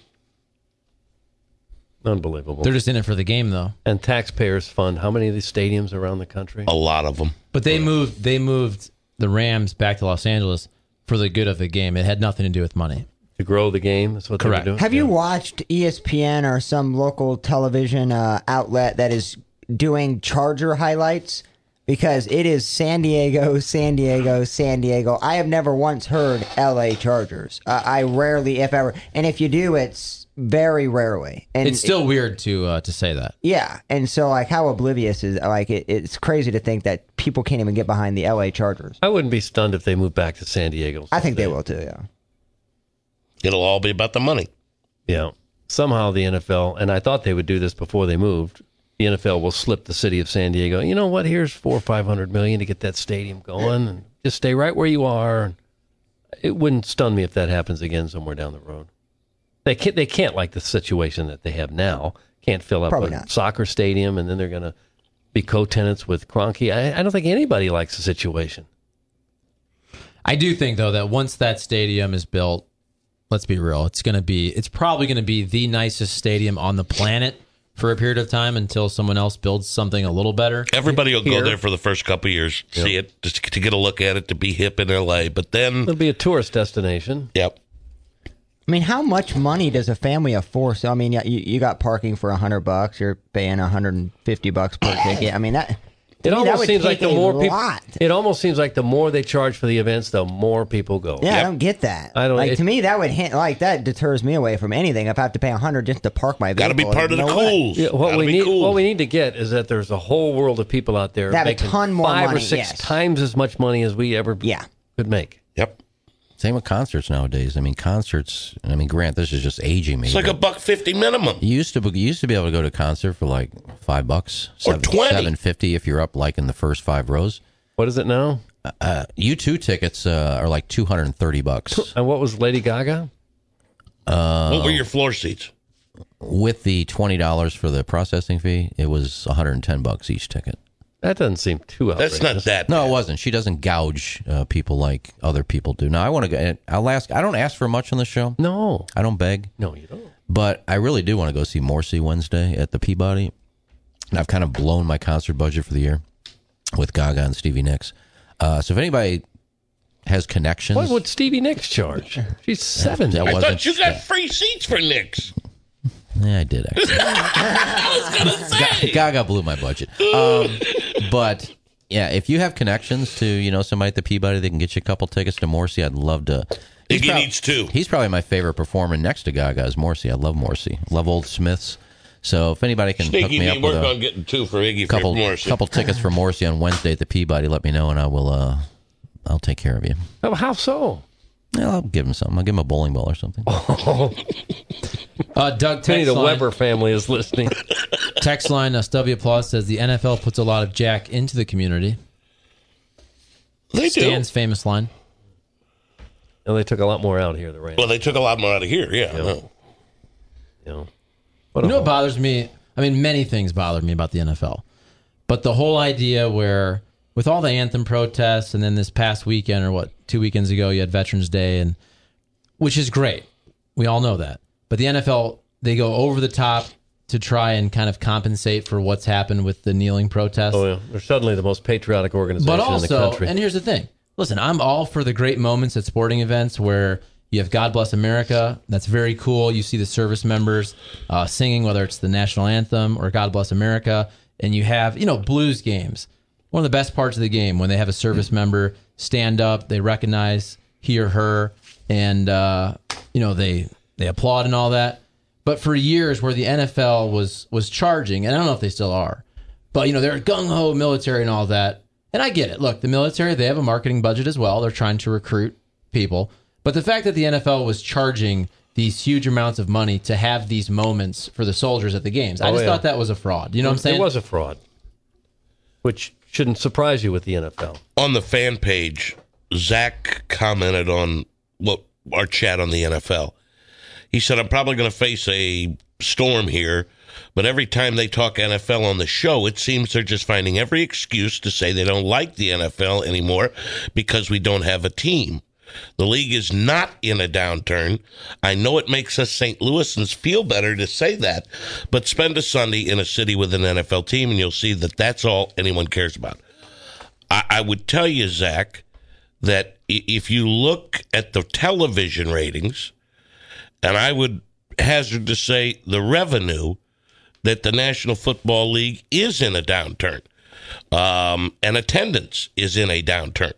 unbelievable. They're just in it for the game, though. And taxpayers fund how many of these stadiums around the country? A lot of them. But they moved. They moved the Rams back to Los Angeles for the good of the game. It had nothing to do with money. To grow the game, that's what Correct. they were doing. Have you Yeah. watched E S P N or some local television uh, outlet that is doing Charger highlights? Because it is San Diego, San Diego, San Diego. I have never once heard L A Chargers. Uh, I rarely, if ever, and if you do, it's very rarely. And It's still weird to uh, to say that. yeah, and so like how oblivious is like it, it's crazy to think that people can't even get behind the L A Chargers. I wouldn't be stunned if they moved back to San Diego. I think they someday. will too. Yeah. It'll all be about the money. Yeah. Somehow the N F L, and I thought they would do this before they moved. The N F L will slip the city of San Diego. You know what? Here's four or five hundred million to get that stadium going, and just stay right where you are. It wouldn't stun me if that happens again somewhere down the road. They can't. They can't like the situation that they have now. Can't fill up Probably a not. soccer stadium, and then they're going to be co-tenants with Kroenke. I, I don't think anybody likes the situation. I do think though that once that stadium is built, let's be real, it's going to be. It's probably going to be the nicest stadium on the planet for a period of time until someone else builds something a little better. Everybody will Here. go there for the first couple of years, see it, just to get a look at it, to be hip in L A. But then, It'll be a tourist destination. yep. I mean, how much money does a family afford? So, I mean, you, you got parking for a hundred bucks. You're paying a hundred and fifty bucks per ticket. I mean, that It to me, that almost would seems like take the a more people. lot. It almost seems like the more they charge for the events, the more people go. Yeah, I Yep. don't get that. I don't- like it- to me that would hint like that deters me away from anything. If I have to pay a hundred just to park my Got vehicle, to be part of the no way. cools. Yeah, what Gotta we be need, cool. what we need to get is that there's a whole world of people out there They have a making ton more five or money, six yes. times as much money as we ever Yeah. could make. Yep. Same with concerts nowadays. I mean, concerts. I mean, Grant, this is just aging me. It's like a buck fifty minimum. You used to be, you used to be able to go to a concert for like five bucks, or seven, twenty, seven fifty if you're up like in the first five rows. What is it now? Uh, U two tickets uh, are like two hundred and thirty bucks. And what was Lady Gaga? Uh, what were your floor seats? With the twenty dollars for the processing fee, it was one hundred and ten bucks each ticket. That doesn't seem too outrageous. That's not that. No, bad. it wasn't. She doesn't gouge uh, people like other people do. Now, I want to go. I'll ask. I don't ask for much on the show. No, I don't beg. No, you don't. But I really do want to go see Morrissey Wednesday at the Peabody. And I've kind of blown my concert budget for the year with Gaga and Stevie Nicks. Uh, so if anybody has connections, What would Stevie Nicks charge? She's seven. That I wasn't thought you got free seats for Knicks. Yeah, I did actually. I was gonna say. Gaga blew my budget. Um, but yeah, if you have connections to you know somebody at the Peabody that can get you a couple tickets to Morrissey, I'd love to. He's Iggy prob- needs two. He's probably my favorite performer next to Gaga is Morrissey. I love Morrissey. Love old Smiths. So if anybody can hook Sneaky, me we up with work a on getting two for Iggy couple for Morrissey. couple tickets for Morrissey on Wednesday at the Peabody, let me know and I will. Uh, I'll take care of you. Oh, how so? Yeah, I'll give him something. I'll give him a bowling ball or something. Oh. Uh, Doug, Tony, text the line, Weber family is listening. text line uh, Stubby Applause says the N F L puts a lot of jack into the community. They do. Stan's famous line. And they took a lot more out here, the Rams. Well, they took a lot more out of here, yeah. Yeah. no. You know, You know what bothers me? I mean, many things bother me about the N F L. But the whole idea where, with all the anthem protests, and then this past weekend, or what, two weekends ago, you had Veterans Day, and which is great. We all know that. But the N F L, they go over the top to try and kind of compensate for what's happened with the kneeling protests. Oh, yeah. They're suddenly the most patriotic organization But in the also, country. and here's the thing. Listen, I'm all for the great moments at sporting events where you have God Bless America. That's very cool. You see the service members uh, singing, whether it's the national anthem or God Bless America. And you have, you know, blues games. One of the best parts of the game when they have a service member stand up, they recognize he or her, and, uh, you know, they, they applaud and all that. But for years where the N F L was was charging, and I don't know if they still are, but, you know, they're gung-ho military and all that. And I get it. Look, the military, they have a marketing budget as well. They're trying to recruit people. But the fact that the N F L was charging these huge amounts of money to have these moments for the soldiers at the games, I Oh, just yeah. thought that was a fraud. You know what I'm saying? It was a fraud, which shouldn't surprise you with the N F L. On the fan page, Zach commented on what our chat on the N F L. He said, I'm probably going to face a storm here, but every time they talk N F L on the show, it seems they're just finding every excuse to say they don't like the N F L anymore because we don't have a team. The league is not in a downturn. I know it makes us Saint Louisans feel better to say that, but spend a Sunday in a city with an N F L team and you'll see that that's all anyone cares about. I, I would tell you, Zach, that if you look at the television ratings, and I would hazard to say the revenue, that the National Football League is in a downturn, um, and attendance is in a downturn.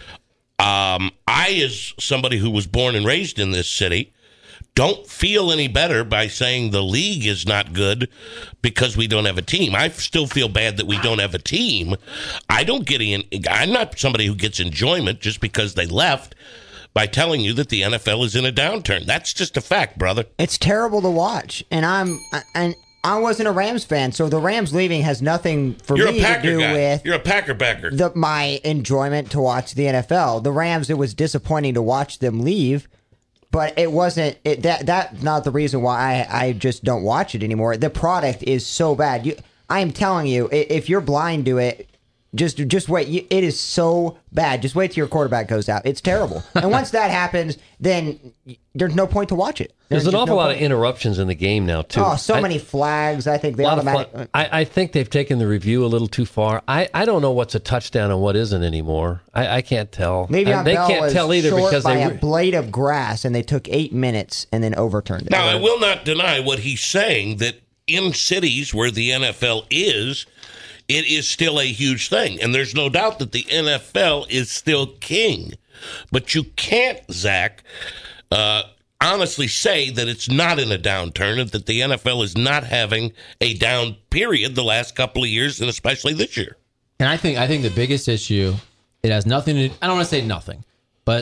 Um, I, as somebody who was born and raised in this city, don't feel any better by saying the league is not good because we don't have a team. I still feel bad that we don't have a team. I don't get in. I'm not somebody who gets enjoyment just because they left by telling you that the N F L is in a downturn. That's just a fact, brother. It's terrible to watch, and I'm and I wasn't a Rams fan, so the Rams leaving has nothing for You're me a Packer to do guy. with You're a Packer backer. the, my enjoyment to watch the N F L. The Rams, it was disappointing to watch them leave, but it wasn't it, that that's not the reason why I, I just don't watch it anymore. The product is so bad. You, I am telling you, i- if you're blind to it, just just wait. You, it is so bad. Just wait till your quarterback goes out. It's terrible. And once that happens, then there's no point to watch it. There's an just awful no lot point. of interruptions in the game now, too. Oh, so I- many flags. I think they A lot of automatic. fun. I, I think they've taken the review a little too far. I, I don't know what's a touchdown and what isn't anymore. I, I can't tell. Le'Veon And they Bell can't was tell either short because by they. a re- blade of grass, and they took eight minutes and then overturned it. Now, I will not deny what he's saying, that in cities where the N F L is, it is still a huge thing. And there's no doubt that the N F L is still king. But you can't, Zach, uh, honestly say that it's not in a downturn and that the N F L is not having a down period the last couple of years, and especially this year. And I think I think the biggest issue, it has nothing to, I don't want to say nothing, but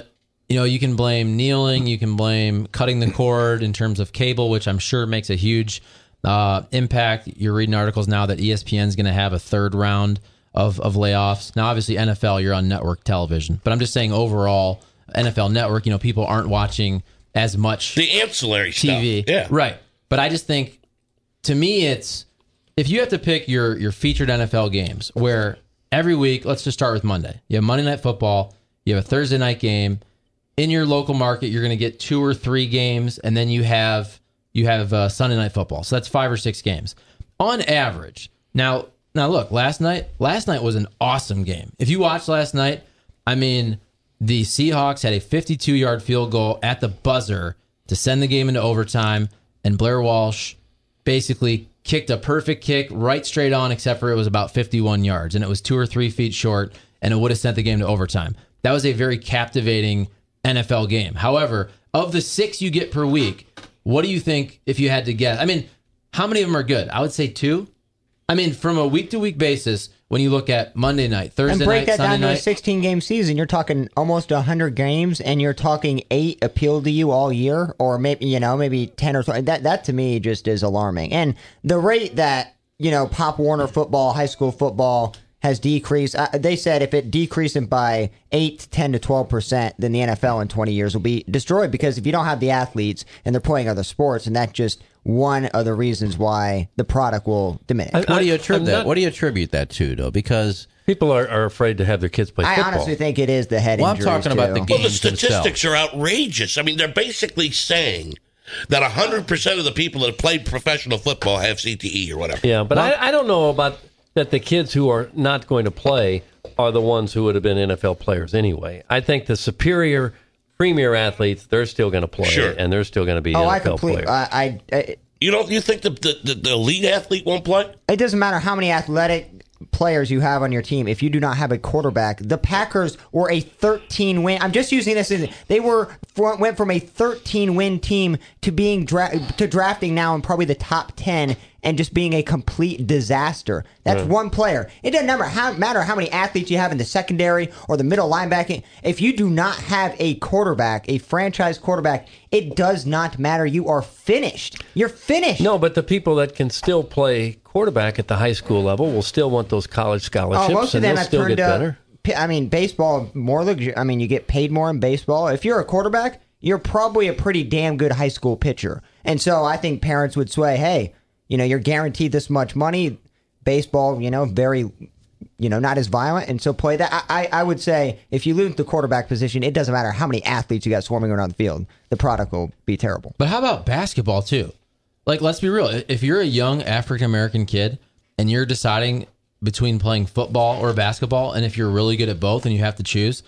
you know, you can blame kneeling, you can blame cutting the cord in terms of cable, which I'm sure makes a huge uh, impact. You're reading articles now that E S P N is going to have a third round of, of layoffs. Now, obviously, N F L, you're on network television. But I'm just saying overall, N F L Network, you know, people aren't watching as much the ancillary T V. stuff. Yeah. Right. But I just think, to me, it's, if you have to pick your, your featured N F L games, where every week, let's just start with Monday. You have Monday Night Football, you have a Thursday night game. In your local market, you're going to get two or three games, and then you have you have uh, Sunday Night Football. So that's five or six games on average. Now, now look, last night, last night was an awesome game. If you watched last night, I mean, the Seahawks had a fifty-two-yard field goal at the buzzer to send the game into overtime, and Blair Walsh basically kicked a perfect kick right straight on, except for it was about fifty-one yards, and it was two or three feet short, and it would have sent the game to overtime. That was a very captivating N F L game. However, of the six you get per week, what do you think if you had to guess? I mean, how many of them are good? I would say two. I mean, from a week-to-week basis, when you look at Monday night, Thursday and break night, that Sunday down to night, a sixteen-game season, you're talking almost one hundred games, and you're talking eight appeal to you all year, or maybe, you know, maybe ten or twelve. That, that to me just is alarming. And the rate that, you know, Pop Warner football, high school football has decreased. Uh, they said if it decreased by eight, ten to twelve percent, then the N F L in twenty years will be destroyed, because if you don't have the athletes and they're playing other sports, and that's just one of the reasons why the product will diminish. I, what do you attribute that? What do you attribute that to, though? Because people are, are afraid to have their kids play I football. honestly think it is the head well, injuries, I'm talking about too. the games Well, the statistics themselves. are outrageous. I mean, they're basically saying that one hundred percent of the people that played professional football have C T E or whatever. Yeah, but I, I don't know about that the kids who are not going to play are the ones who would have been N F L players anyway. I think the superior, premier athletes, they're still going to play, Sure. and they're still going to be Oh, N F L I completely. players. I, I, I, You don't you think the, the, the, the elite athlete won't play? it doesn't matter how many athletic players you have on your team if you do not have a quarterback. The Packers were a thirteen win. I'm just using this as they were went from a thirteen win team to being dra- to drafting now in probably the top ten and just being a complete disaster. That's Right. one player. It doesn't matter how, matter how many athletes you have in the secondary or the middle linebacking. If you do not have a quarterback, a franchise quarterback, it does not matter. You are finished. You're finished. No, but the people that can still play quarterback at the high school level will still want those college scholarships, Oh, most of and them they'll have still turned get up. better. I mean, baseball more luxury. I mean, you get paid more in baseball. If you're a quarterback, you're probably a pretty damn good high school pitcher. And so I think parents would sway, hey, you know, you're guaranteed this much money. Baseball, you know, very, you know, not as violent. And so play that. I, I, I would say if you lose the quarterback position, it doesn't matter how many athletes you got swarming around the field. The product will be terrible. But how about basketball, too? Like, let's be real. If you're a young African-American kid and you're deciding between playing football or basketball, and if you're really good at both and you have to choose,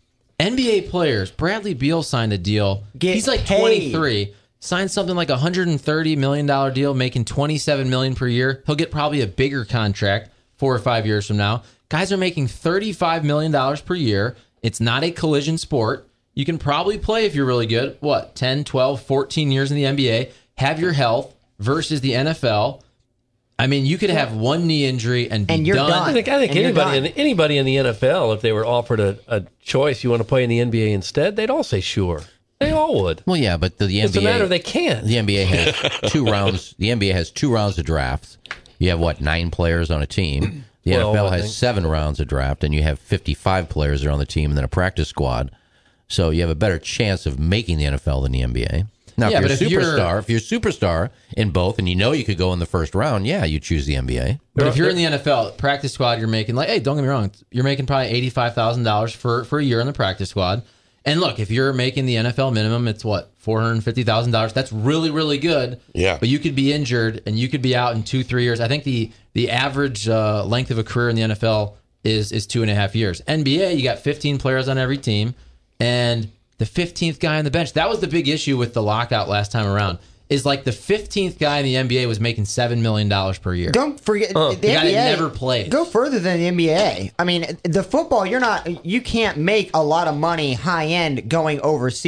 N B A players, Bradley Beal signed a deal. Get He's like paid. twenty-three, signed something like a one hundred thirty million dollars deal, making twenty-seven million dollars per year. He'll get probably a bigger contract four or five years from now. Guys are making thirty-five million dollars per year. It's not a collision sport. You can probably play if you're really good, what, ten, twelve, fourteen years in the N B A, have your health versus the N F L. I mean, you could have one knee injury and be And you're done. done. I think I think And you're anybody in done. the, anybody in the N F L, if they were offered a, a choice, you want to play in the N B A instead, they'd all say sure. They all would. Well, yeah, but the, the It's N B A a matter they can't. The N B A has two rounds. The N B A has two rounds of drafts. You have what, nine players on a team. The Well, N F L I has think- seven rounds of draft, and you have fifty-five players that are on the team, and then a practice squad. So you have a better chance of making the N F L than the N B A. Now, Yeah, if but you're a if you're- superstar, if you're a superstar in both, and you know you could go in the first round, yeah, you choose the N B A. But if you're in the N F L practice squad, you're making like, hey, don't get me wrong, you're making probably eighty-five thousand dollars for for a year in the practice squad. And look, if you're making the N F L minimum, it's what, four hundred fifty thousand dollars. That's really, really good. Yeah. But you could be injured and you could be out in two, three years. I think the the average uh, length of a career in the N F L is is two and a half years. N B A, you got fifteen players on every team, and the fifteenth guy on the bench. That was the big issue with the lockout last time around. Is like the fifteenth guy in the N B A was making seven million dollars per year. Don't forget the The guy N B A that never played. Go further than the N B A. I mean, the football, you're not, you can't make a lot of money high end going overseas.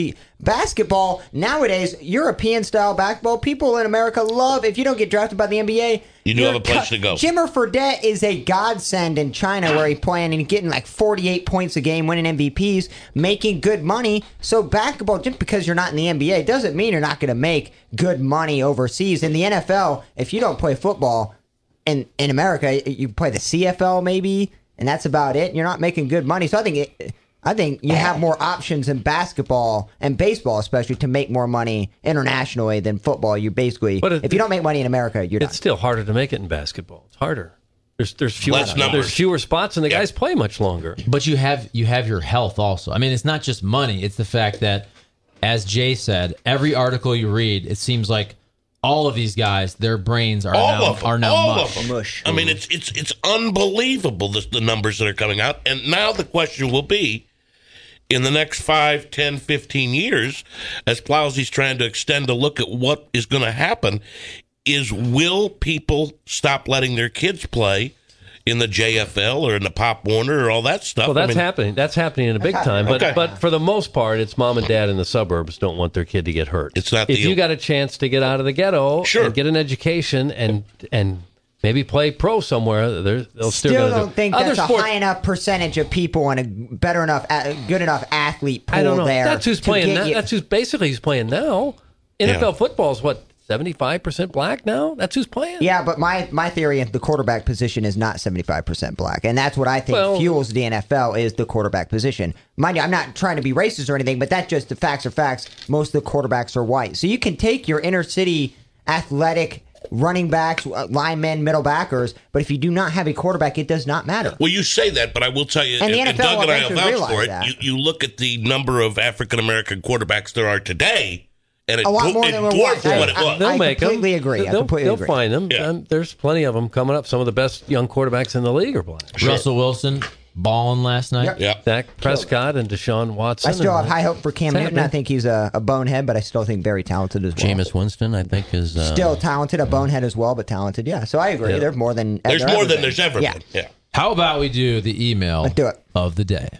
Basketball, nowadays, European-style basketball, people in America love, if you don't get drafted by the N B A... You do have a place to go. Jimmer Fredette is a godsend in China where he's playing and getting like forty-eight points a game, winning M V Ps, making good money. So basketball, just because you're not in the N B A, doesn't mean you're not going to make good money overseas. In the N F L, if you don't play football in, in America, you play the C F L maybe, and that's about it. You're not making good money. So I think it... I think you have more options in basketball and baseball, especially, to make more money internationally than football. You basically, But it- if you don't make money in America, you're It's done. still harder to make it in basketball. It's harder. There's there's fewer Less numbers. there's fewer spots, and the Yeah. guys play much longer. But you have you have your health also. I mean, it's not just money. It's the fact that, as Jay said, every article you read, it seems like all of these guys, their brains are All now of them. are now all mush. of them. Mush. I mean, it's it's it's unbelievable the, the numbers that are coming out. And now the question will be, in the next five, ten, fifteen years, as Plowsy's trying to extend a look at what is going to happen, is will people stop letting their kids play in the J F L or in the Pop Warner or all that stuff? Well, that's I mean, happening. That's happening in a big time. But Okay. but for the most part, it's mom and dad in the suburbs don't want their kid to get hurt. It's not if the- you got a chance to get out of the ghetto Sure. and get an education and and maybe play pro somewhere, they're- they'll still, Still gonna don't do. think Other that's a sports- high enough percentage of people and a better enough, a good enough athlete pool I don't know. there. That's who's to playing get now. you- That's who's basically who's playing now. N F L Yeah. football is what, seventy-five percent black now? That's who's playing. Yeah, but my, my theory of the quarterback position is not seventy-five percent black. And that's what I think Well- fuels the N F L is the quarterback position. Mind you, I'm not trying to be racist or anything, but that's just the facts are facts. Most of the quarterbacks are white. So you can take your inner city athletic running backs, uh, linemen, middle backers, but if you do not have a quarterback, it does not matter. Well, you say that, but I will tell you, And the and, N F L Doug and I will eventually vouch for realized it. that. You, you look at the number of African American quarterbacks there are today, and it, A lot dwar- more it than there dwarfs was. what I- it was. They'll I make completely them. agree. I They'll, completely they'll agree. find them. Yeah. Um, there's plenty of them coming up. Some of the best young quarterbacks in the league are black. Russell Wilson balling last night. Yep. Yeah. Dak Prescott and Deshaun Watson. I still have and- high hope for Cam It's Newton. I happening. think he's a, a bonehead, but I still think very talented as well. Jameis Winston, I think, is uh, Still talented, a bonehead as well, but talented. Yeah, so I agree. Yeah. There's more than There's there more ever than been. there's ever yeah. been. Yeah. How about we do the email Let's do it. of the day?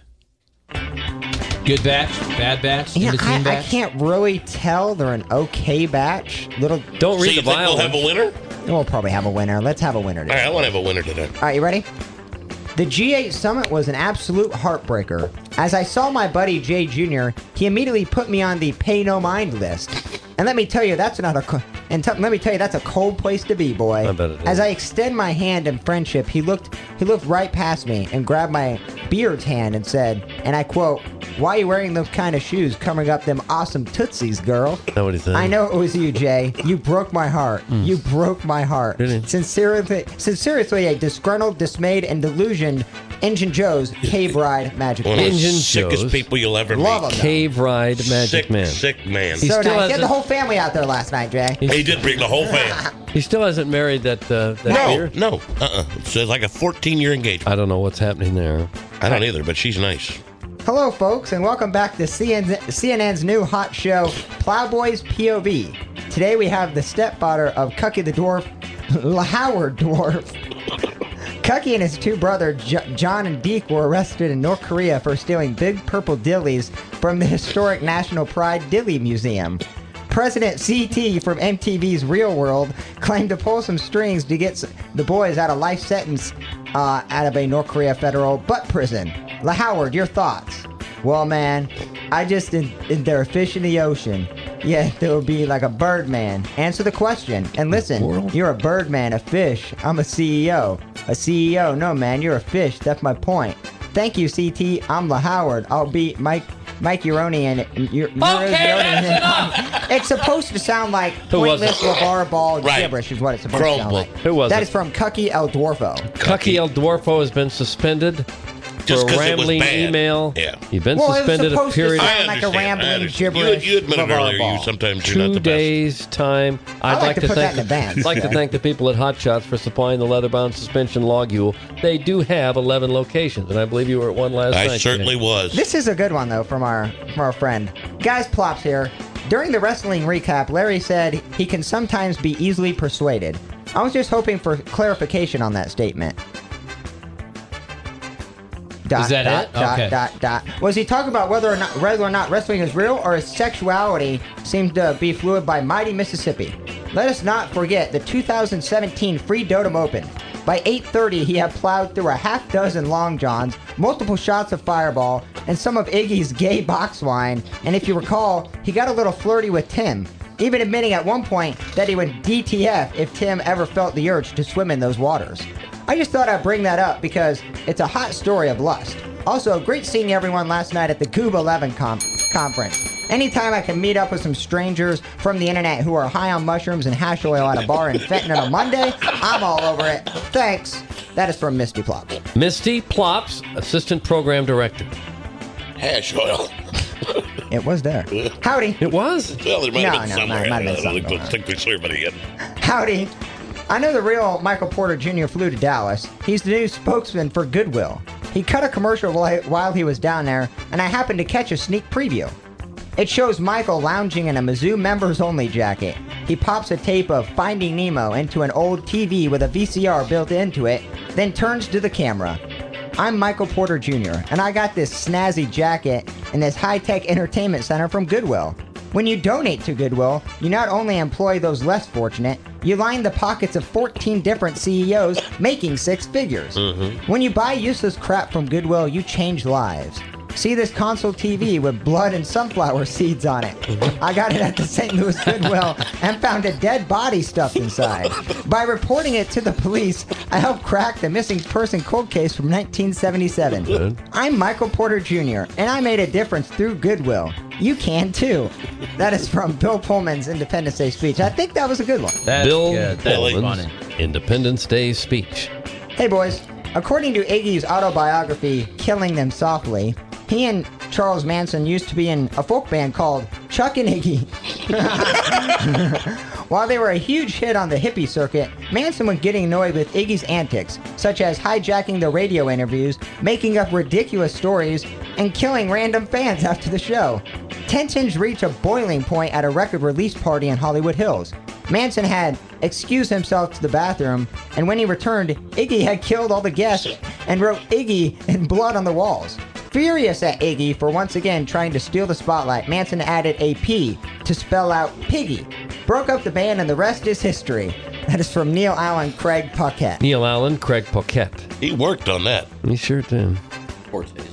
Good batch, bad batch, Yeah, in between I, I batch. can't really tell. They're an okay batch. Little, Don't So read you the think bio. we'll have a winner? we'll probably have a winner. Let's have a winner All today. right, I want to have a winner today. All right, you ready? The G eight Summit was an absolute heartbreaker. As I saw my buddy Jay Junior, he immediately put me on the pay no mind list. And let me tell you, that's not a co- and t- let me tell you, that's a cold place to be, boy. I bet it is. As I extend my hand in friendship, he looked he looked right past me and grabbed my beard's hand and said, and I quote, "Why are you wearing those kind of shoes covering up them awesome tootsies, girl?" Is that what he said? I know it was you, Jay. You broke my heart. You broke my heart. Did he? Sincerely, sincerely, a disgruntled, dismayed, and delusioned Engine Joe's Cave Ride Magic One of Man. the Engine sickest shows. people you'll ever Love meet. him. Cave Ride Magic sick, Man. sick man. He So still nice. He had the hasn't- whole family out there last night, Jay. He did bring the whole fam. He still hasn't married that uh, that No, deer? no. Uh-uh. It's like a fourteen-year engagement. I don't know what's happening there. I don't either, but she's nice. Hello, folks, and welcome back to C N N, C N N's new hot show, Plowboys P O V. Today we have the stepfather of Cucky the Dwarf, Howard Dwarf. Cucky and his two brothers, J- John and Deke, were arrested in North Korea for stealing big purple dillies from the historic National Pride Dilly Museum. President C T from M T V's Real World claimed to pull some strings to get s- the boys out of life sentence uh, out of a North Korea federal butt prison. La Howard, your thoughts? Well, man, I just in, in there a fish in the ocean. Yeah, there would be like a bird man. Answer the question. And listen, you're a bird man, a fish. I'm a C E O. A C E O. No, man, you're a fish. That's my point. Thank you, C T. I'm La Howard. I'll be Mike Mike Uroni and you're, It's supposed to sound like Who was pointless it? LeVar Ball Right. gibberish is what it's supposed to sound Chromebook. like. Who was That it? is from Cucky El Dwarfo. Cucky El Dwarfo has been suspended Just for a 'cause it was rambling bad. email. Yeah. You've been Well, it was suspended a supposed to period sound of I like a understand. I rambling understand. gibberish. You, you admitted LeVar earlier Ball. you sometimes you're not two the best. days time. I'd like to put that in thank advance, like to yeah. thank the people at Hot Shots for supplying the leather-bound suspension logule. They do have eleven locations, and I believe you were at one last I night. certainly was. This is a good one, though, from our from our friend. Guys, Plops here. During the wrestling recap, Larry said he can sometimes be easily persuaded. I was just hoping for clarification on that statement. Dot, Is that dot, it? Dot, Okay. dot, dot. Was he talking about whether or not whether or not wrestling is real, or his sexuality seems to be fluid by mighty Mississippi? Let us not forget the two thousand seventeen Free Dotem Open. By eight thirty, he had plowed through a half dozen long johns, multiple shots of Fireball, and some of Iggy's gay box wine. And if you recall, he got a little flirty with Tim, even admitting at one point that he would D T F if Tim ever felt the urge to swim in those waters. I just thought I'd bring that up because it's a hot story of lust. Also, great seeing everyone last night at the Goob eleven com- conference. Anytime I can meet up with some strangers from the internet who are high on mushrooms and hash oil at a bar in Fenton on a Monday, I'm all over it. Thanks. That is from Misty Plops. Misty Plops, Assistant Program Director. Hash oil. It was there. Howdy. It was? Well, there might No, have been no, somewhere. might- might have been I don't something know. going Let's on. take the survey again. Howdy. I know the real Michael Porter Junior flew to Dallas. He's the new spokesman for Goodwill. He cut a commercial while while he was down there, and I happened to catch a sneak preview. It shows Michael lounging in a Mizzou members-only jacket. He pops a tape of Finding Nemo into an old T V with a V C R built into it, then turns to the camera. I'm Michael Porter Junior, and I got this snazzy jacket in this high-tech entertainment center from Goodwill. When you donate to Goodwill, you not only employ those less fortunate, you line the pockets of fourteen different C E Os making six figures. Mm-hmm. When you buy useless crap from Goodwill, you change lives. See this console T V with blood and sunflower seeds on it. I got it at the Saint Louis Goodwill and found a dead body stuffed inside. By reporting it to the police, I helped crack the missing person cold case from nineteen seventy-seven. Good. I'm Michael Porter Junior, and I made a difference through Goodwill. You can too. That is from Bill Pullman's Independence Day speech. I think that was a good one. That's Bill good. That's Pullman's funny. Independence Day speech. Hey boys, according to Iggy's autobiography, Killing Them Softly, he and Charles Manson used to be in a folk band called Chuck and Iggy. While they were a huge hit on the hippie circuit, Manson was getting annoyed with Iggy's antics, such as hijacking the radio interviews, making up ridiculous stories, and killing random fans after the show. Tensions reached a boiling point at a record release party in Hollywood Hills. Manson had excused himself to the bathroom, and when he returned, Iggy had killed all the guests and wrote Iggy in blood on the walls. Furious at Iggy for once again trying to steal the spotlight, Manson added a P to spell out Piggy. Broke up the band, and the rest is history. That is from Neil Allen, Craig Paquette. Neil Allen, Craig Paquette. He worked on that. He sure did. Poor taste.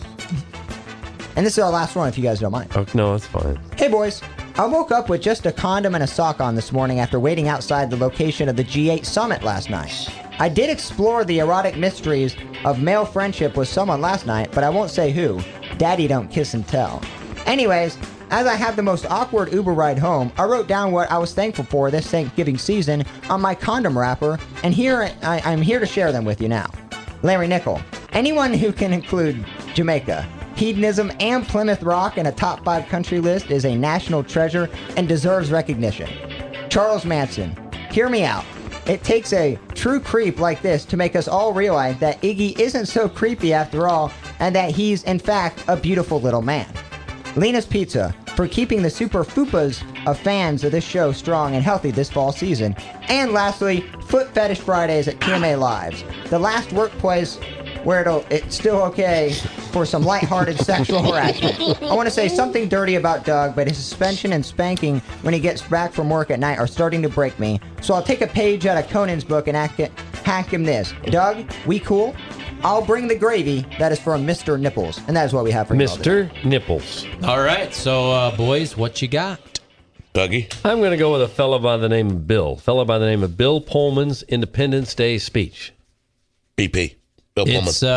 And this is our last one, if you guys don't mind. Oh, no, it's fine. Hey boys, I woke up with just a condom and a sock on this morning after waiting outside the location of the G eight summit last night. I did explore the erotic mysteries of male friendship with someone last night, but I won't say who. Daddy don't kiss and tell. Anyways, as I have the most awkward Uber ride home, I wrote down what I was thankful for this Thanksgiving season on my condom wrapper, and here I, I'm here to share them with you now. Larry Nickel. Anyone who can include Jamaica, hedonism, and Plymouth Rock in a top five country list is a national treasure and deserves recognition. Charles Manson. Hear me out. It takes a true creep like this to make us all realize that Iggy isn't so creepy after all, and that he's, in fact, a beautiful little man. Lena's Pizza, for keeping the super fupas of fans of this show strong and healthy this fall season. And lastly, Foot Fetish Fridays at T M A Lives, the last workplace where it'll, it's still okay for some lighthearted sexual harassment. I want to say something dirty about Doug, but his suspension and spanking when he gets back from work at night are starting to break me. So I'll take a page out of Conan's book and ask it, hack him this. Doug, we cool? I'll bring the gravy. That is from Mister Nipples. And that is what we have for you all today. Mister Nipples. All right, so uh, boys, what you got? Dougie? I'm going to go with a fellow by the name of Bill. Fellow by the name of Bill Pullman's Independence Day speech. B P. Bill Pullman. It's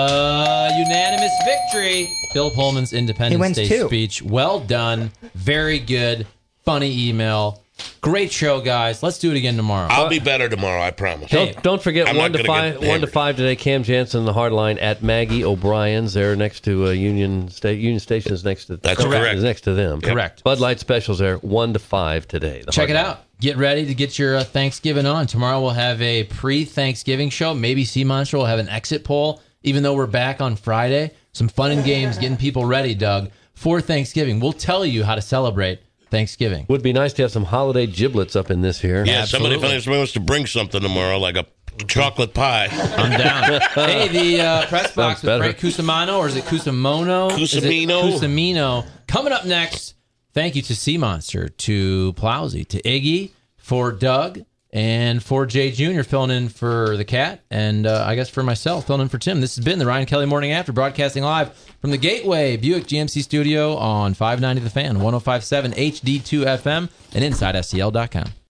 uh, unanimous victory. Bill Pullman's Independence He wins Day two. speech. Well done. Very good. Funny email. Great show, guys. Let's do it again tomorrow. I'll be better tomorrow, I promise. Hey, Don't, don't forget I'm one not to gonna five. get One to hammered. five today. Cam Jansen, the hard line at Maggie O'Brien's. They're next to uh, Union State. Union Station is next to. That's correct. Is next to them. Correct. Bud Light specials there. One to five today. The Check hard it line. out. Get ready to get your uh, Thanksgiving on. Tomorrow we'll have a pre-Thanksgiving show. Maybe Sea Monster will have an exit poll, even though we're back on Friday. Some fun and games, getting people ready, Doug, for Thanksgiving. We'll tell you how to celebrate Thanksgiving. Would be nice to have some holiday giblets up in this here. Yeah, somebody, Absolutely. if somebody wants to bring something tomorrow, like a chocolate pie. I'm down. Hey, the uh, press box Sounds with better. Frank Cusimano, or is it Cusimano? Is it Cusimino. Cusimino. Coming up next, thank you to Sea Monster, to Plowsy, to Iggy, for Doug, and for Jay Junior filling in for the cat, and uh, I guess for myself, filling in for Tim. This has been the Ryan Kelly Morning After, broadcasting live from the Gateway Buick G M C studio on five ninety The Fan, one oh five point seven H D two F M, and inside S T L dot com.